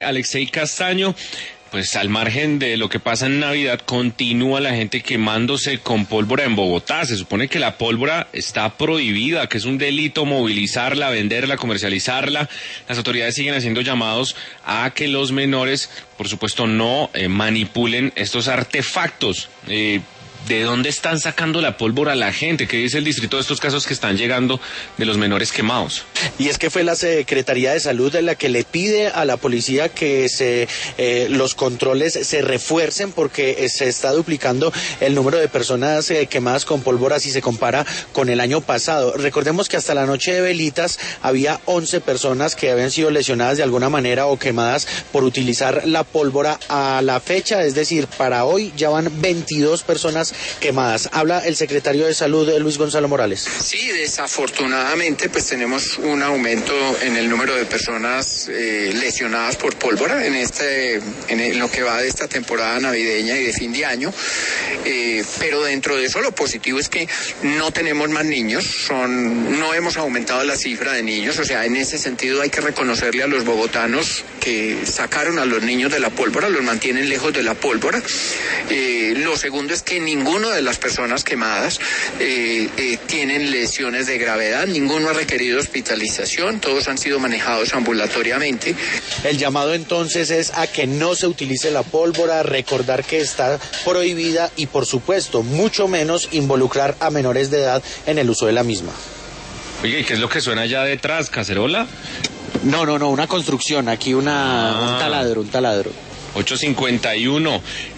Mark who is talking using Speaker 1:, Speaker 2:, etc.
Speaker 1: Alexei Castaño, pues al margen de lo que pasa en Navidad, continúa la gente quemándose con pólvora en Bogotá. Se supone que la pólvora está prohibida, que es un delito movilizarla, venderla, comercializarla. Las autoridades siguen haciendo llamados a que los menores, por supuesto, no manipulen estos artefactos. ¿De dónde están sacando la pólvora la gente? ¿Qué dice el distrito de estos casos que están llegando de los menores quemados?
Speaker 2: Y es que fue la Secretaría de Salud la que le pide a la policía que los controles se refuercen porque se está duplicando el número de personas quemadas con pólvora si se compara con el año pasado. Recordemos que hasta la noche de velitas había 11 personas que habían sido lesionadas de alguna manera o quemadas por utilizar la pólvora. A la fecha, es decir, para hoy ya van 22 personas quemadas. Habla el secretario de Salud, Luis Gonzalo Morales.
Speaker 3: Sí, desafortunadamente pues tenemos un aumento en el número de personas lesionadas por pólvora en lo que va de esta temporada navideña y de fin de año, pero dentro de eso lo positivo es que no tenemos más niños, no hemos aumentado la cifra de niños, o sea, en ese sentido hay que reconocerle a los bogotanos que sacaron a los niños de la pólvora, los mantienen lejos de la pólvora. Lo segundo es que ninguno de las personas quemadas tienen lesiones de gravedad, ninguno ha requerido hospitalización, todos han sido manejados ambulatoriamente.
Speaker 2: El llamado entonces es a que no se utilice la pólvora, recordar que está prohibida y por supuesto mucho menos involucrar a menores de edad en el uso de la misma.
Speaker 1: Oye, ¿y qué es lo que suena allá detrás? ¿Cacerola?
Speaker 2: No, una construcción, aquí un taladro.
Speaker 1: 8:51.